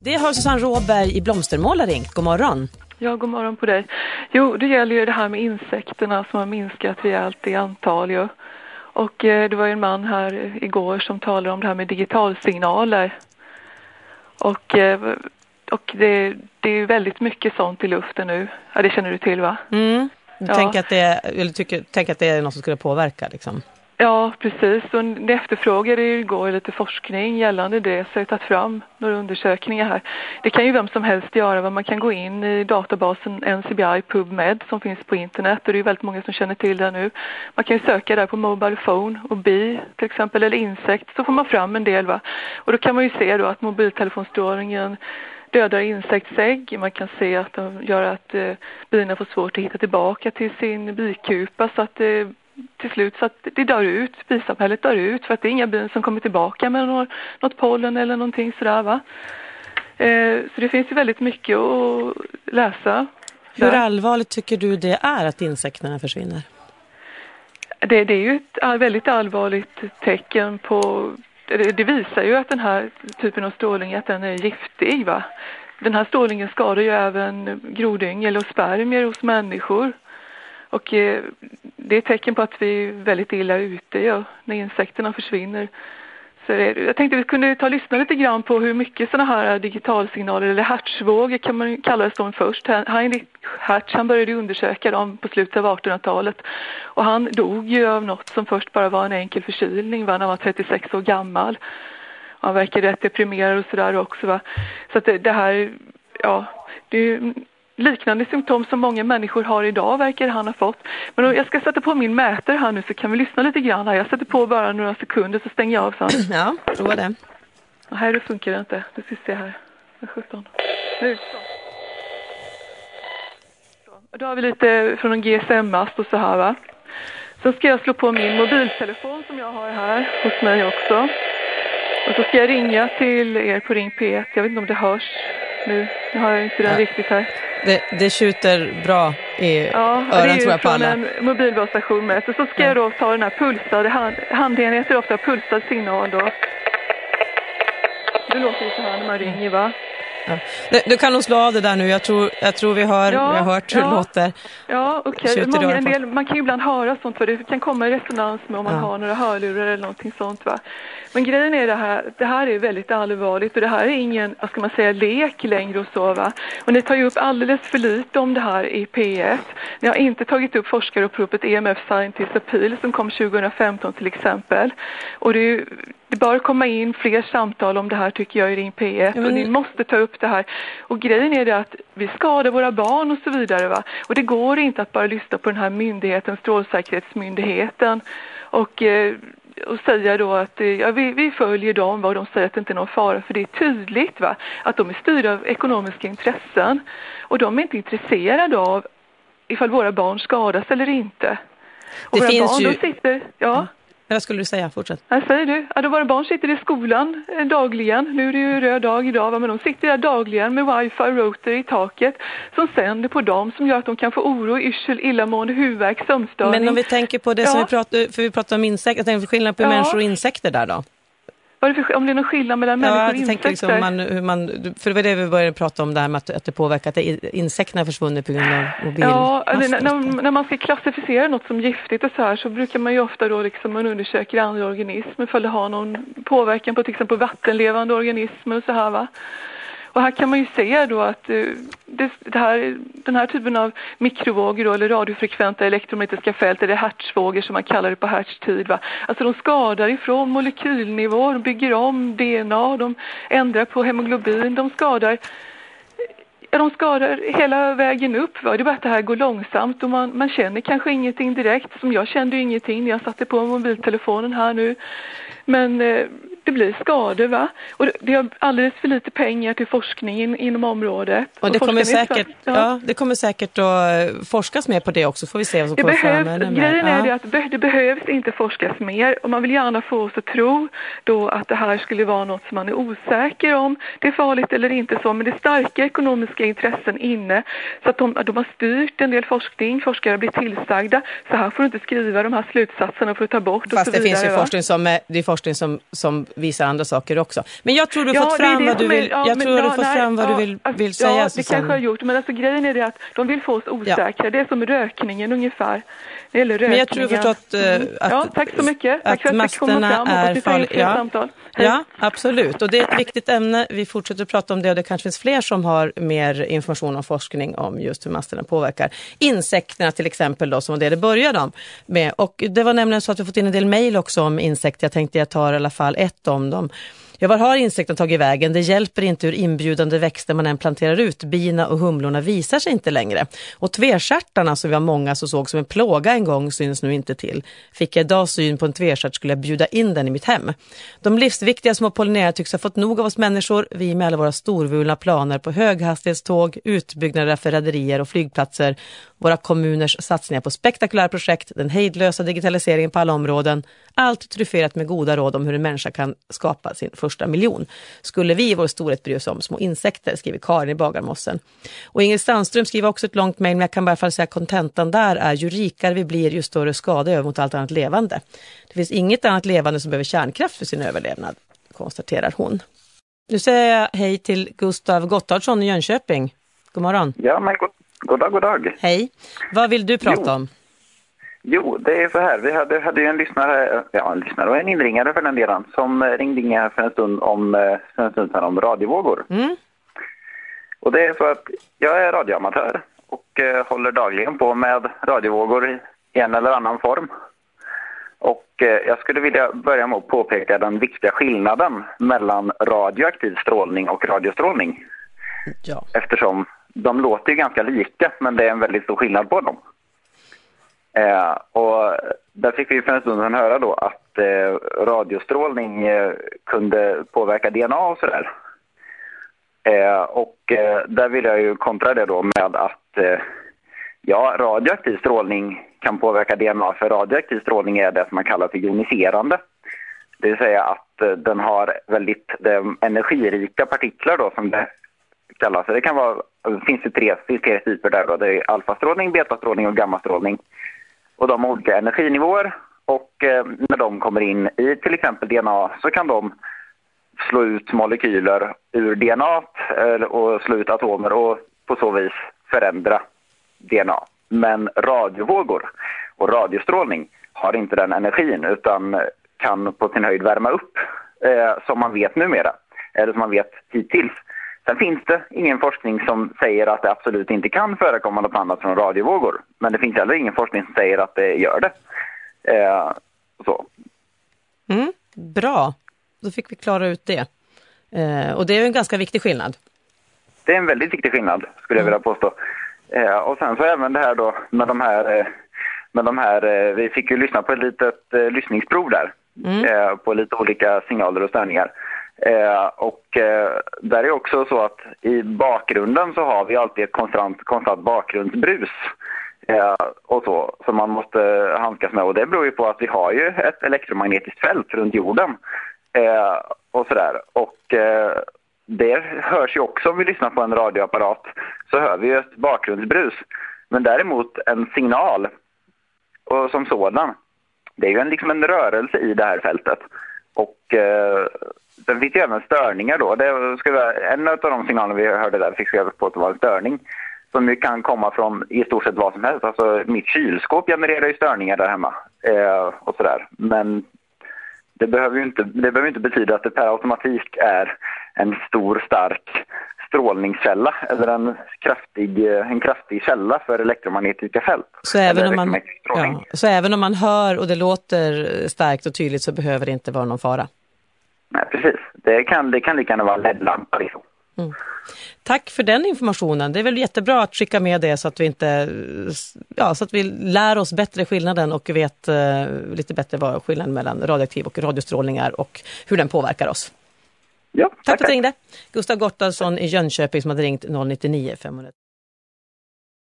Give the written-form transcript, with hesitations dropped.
Det har Susanne Råberg i Blomstermål ringt. God morgon. Ja, god morgon på dig. Jo, det gäller ju det här med insekterna som har minskat rejält i antal ju. Och det var ju en man här igår som talade om det här med digitalsignaler. Och det är ju väldigt mycket sånt i luften nu. Ja, det känner du till, va? Mm. Tänk att det är något som skulle påverka liksom. Ja, precis. Och det efterfrågade ju igår lite forskning gällande det, så jag har tagit fram några undersökningar här. Det kan ju vem som helst göra. Man kan gå in i databasen NCBI PubMed som finns på internet, och det är ju väldigt många som känner till det nu. Man kan ju söka där på mobile phone och bi till exempel, eller insekt, så får man fram en del, va. Och då kan man ju se då att mobiltelefonstrålningen dödar insektsägg. Man kan se att de gör att bina får svårt att hitta tillbaka till sin bikupa, så att till slut så att det dör ut, bisamhället dör ut, för att det är inga bin som kommer tillbaka med något pollen eller någonting sådär, va. Så det finns ju väldigt mycket att läsa. Hur allvarligt tycker du det är att insekterna försvinner? Det är ju ett väldigt allvarligt tecken på. Det visar ju att den här typen av strålning, att den är giftig, va. Den här strålningen skadar ju även grodyngel och spermier hos människor. Och det är ett tecken på att vi är väldigt illa ute, ja, när insekterna försvinner. Så jag tänkte vi kunde ta och lyssna lite grann på hur mycket sådana här digitalsignaler, eller hertzvågor kan man kalla det som först. Heinrich Hertz, han började undersöka dem på slutet av 1800-talet. Och han dog ju av något som först bara var en enkel förkylning, va, när han var 36 år gammal. Han verkade rätt deprimerad och sådär också, va. Så att det här, ja, det är ju liknande symptom som många människor har idag, verkar han ha fått. Men jag ska sätta på min mätare här nu, så kan vi lyssna lite grann här. Jag sätter på bara några sekunder, så stänger jag av sen. Ja, prova det. Och här funkar det inte. Det ska se här. 17. Nu. Så. Då har vi lite från en GSM-mast och så här, va. Så ska jag slå på min mobiltelefon som jag har här hos mig också. Och så ska jag ringa till er på Ring P1. Jag vet inte om det hörs nu. Nu har jag inte den riktigt här. Det skjuter bra i öronen, tror jag, på alla. Ja, det är ju från en mobilbasstation med. Så ska jag då ta den här pulsade handenheter, ofta pulsad signal då. Det låter ju så här när man ringer, va? Ja. Du kan nog slå av det där nu. Jag tror vi har hört hur det låter. Ja, okej. Man kan ju ibland höra sånt, för det kan komma i resonans med om man har några hörlurar eller någonting sånt, va. Men grejen är det här är väldigt allvarligt, och det här är ingen, vad ska man säga, lek längre och så, va. Och ni tar ju upp alldeles för lite om det här i P1. Ni har inte tagit upp forskaruppropet EMF Scientist Appeal som kom 2015 till exempel. Och det bör komma in fler samtal om det här, tycker jag, i Ring P1. Och ni måste ta upp det här. Och grejen är det att vi skadar våra barn och så vidare, va. Och det går inte att bara lyssna på den här myndigheten, Strålsäkerhetsmyndigheten, och säga då att vi följer dem, vad de säger, att det inte är någon fara. För det är tydligt, va, att de är styrda av ekonomiska intressen. Och de är inte intresserade av ifall våra barn skadas eller inte. Och det våra finns barn, ju. de sitter, Vad skulle du säga? Fortsätt. Jag säger du. Ja, då våra barn sitter i skolan dagligen. Nu är det ju röd dag idag, va? Men de sitter där dagligen med wifi router i taket som sänder på dem, som gör att de kan få oro, yrsel, illamående, huvudvärk, sömnstörning. Men om vi tänker på det som vi pratar om insekter, jag tänker på skillnad på människor och insekter där då. Om det är någon skillnad mellan människor och insekter? Liksom för det var det vi började prata om, det här med att det påverkar att insekterna försvunnit på grund av mobil. Ja, när man ska klassificera något som giftigt och så här, så brukar man ju ofta då liksom, man undersöker andra organismer för det har någon påverkan på till exempel vattenlevande organismer och så här, va. Och här kan man ju se då att den här typen av mikrovågor då, eller radiofrekventa elektromagnetiska fält, eller hertzvågor som man kallar det på hertztid, va. Alltså de skadar ifrån molekylnivå, de bygger om DNA, de ändrar på hemoglobin, de skadar hela vägen upp, va. Det är bara att det här går långsamt och man känner kanske ingenting direkt, som jag kände ju ingenting när jag satte på mobiltelefonen här nu. Men det blir skador, va? Och det har alldeles för lite pengar till forskningen inom området. Och det kommer säkert att forskas mer på det också, får vi se vad som kommer fram. Grejen är det att det behövs inte forskas mer, och man vill gärna få oss att tro då att det här skulle vara något som man är osäker om. Det är farligt eller inte så, men det är starka ekonomiska intressen inne, så att de har styrt en del forskning. Forskare blir tillsagda, så här får du inte skriva de här slutsatserna för att ta bort. Fast och så vidare, det finns ju forskning som visar andra saker också. Men jag tror du har fått fram vad du vill. Jag tror du har fått fram vad du vill säga. Ja, det kanske har gjort. Men alltså grejen är det att de vill få oss osäkra. Ja. Det är som rökningen ungefär. Det gäller rökningen. Men jag tror förstått att, tack så mycket. Tack för att masterna är farliga. Ja, absolut. Och det är ett viktigt ämne. Vi fortsätter att prata om det och det kanske finns fler som har mer information om forskning om just hur masterna påverkar. Insekterna till exempel då, som var det började om med. Och det var nämligen så att vi fått in en del mejl också om insekter. Jag tänkte jag tar i alla fall ett om dem. Ja, var har insekten tagit vägen? Det hjälper inte hur inbjudande växter man än planterar ut. Bina och humlorna visar sig inte längre. Och tvestjärtarna som vi har många så såg som en plåga en gång syns nu inte till. Fick jag idag syn på en tvestjärt skulle jag bjuda in den i mitt hem. De livsviktiga små pollinerare tycks ha fått nog av oss människor. Vi med alla våra storvulna planer på höghastighetståg, utbyggnader för rederier och flygplatser. Våra kommuners satsningar på spektakulära projekt, den hejdlösa digitaliseringen på alla områden. Allt tryfferat med goda råd om hur en människa kan skapa sin första miljon. Skulle vi i vår storhet bry oss om små insekter, skriver Karin i Bagarmossen. Och Ingrid Sandström skriver också ett långt mejl, men jag kan bara fall säga kontentan där är ju rikare vi blir ju större skada över mot allt annat levande. Det finns inget annat levande som behöver kärnkraft för sin överlevnad, konstaterar hon. Nu säger jag hej till Gustav Gottardsson i Jönköping. God morgon. Ja, men god dag. Hej. Vad vill du prata om? Jo, det är så här. Vi hade ju en lyssnare och en inringare för den delen som ringde in här för en stund sedan om radiovågor. Mm. Och det är så att jag är radioamatör och håller dagligen på med radiovågor i en eller annan form. Och jag skulle vilja börja med att påpeka den viktiga skillnaden mellan radioaktiv strålning och radiostrålning. Ja. Eftersom de låter ju ganska lika, men det är en väldigt stor skillnad på dem. Och där fick vi för en stund sedan höra då att radiostrålning kunde påverka DNA och sådär. Och där vill jag ju kontra det då med att radioaktiv strålning kan påverka DNA, för radioaktiv strålning är det som man kallar för joniserande. Det vill säga att den har väldigt energirika partiklar då som det kallas. Det kan vara, finns tre typer där då. Det är alfastrålning, betastrålning och gammastrålning. Och de har olika energinivåer och när de kommer in i till exempel DNA så kan de slå ut molekyler ur DNA och slå ut atomer och på så vis förändra DNA. Men radiovågor och radiostrålning har inte den energin utan kan på sin höjd värma upp som man vet numera, eller som man vet hittills. Sen finns det ingen forskning som säger att det absolut inte kan förekomma något annat från radiovågor. Men det finns heller ingen forskning som säger att det gör det. Så. Bra, då fick vi klara ut det. Och det är ju en ganska viktig skillnad. Det är en väldigt viktig skillnad, skulle jag vilja påstå. Och sen så även det här då med de här vi fick ju lyssna på ett litet lyssningsprov där. På lite olika signaler och störningar. Och där är också så att i bakgrunden så har vi alltid ett konstant bakgrundsbrus och så som man måste handskas med, och det beror ju på att vi har ju ett elektromagnetiskt fält runt jorden och sådär, och det hörs ju också om vi lyssnar på en radioapparat, så hör vi ju ett bakgrundsbrus, men däremot en signal och som sådan, det är ju liksom en rörelse i det här fältet. Och sen fick ju även störningar då. En av de signalerna vi hörde där fick jag på att det var en störning som ju kan komma från i stort sett vad som helst. Alltså mitt kylskåp genererar ju störningar där hemma och sådär. Men det behöver ju inte betyda att det per automatik är en stor stark strålningskälla eller en kraftig källa för elektromagnetiska fält. Så även om man hör och det låter starkt och tydligt så behöver det inte vara någon fara. Nej, precis. Det kan lika gärna vara LED-lampa liksom. Tack för den informationen. Det är väl jättebra att skicka med det så att så att vi lär oss bättre skillnaden och vet lite bättre vad skillnaden mellan radioaktiv och radiostrålning är och hur den påverkar oss. Ja, tack för att du ringde. Gustav Gottardsson i Jönköping som hade ringt 099 500.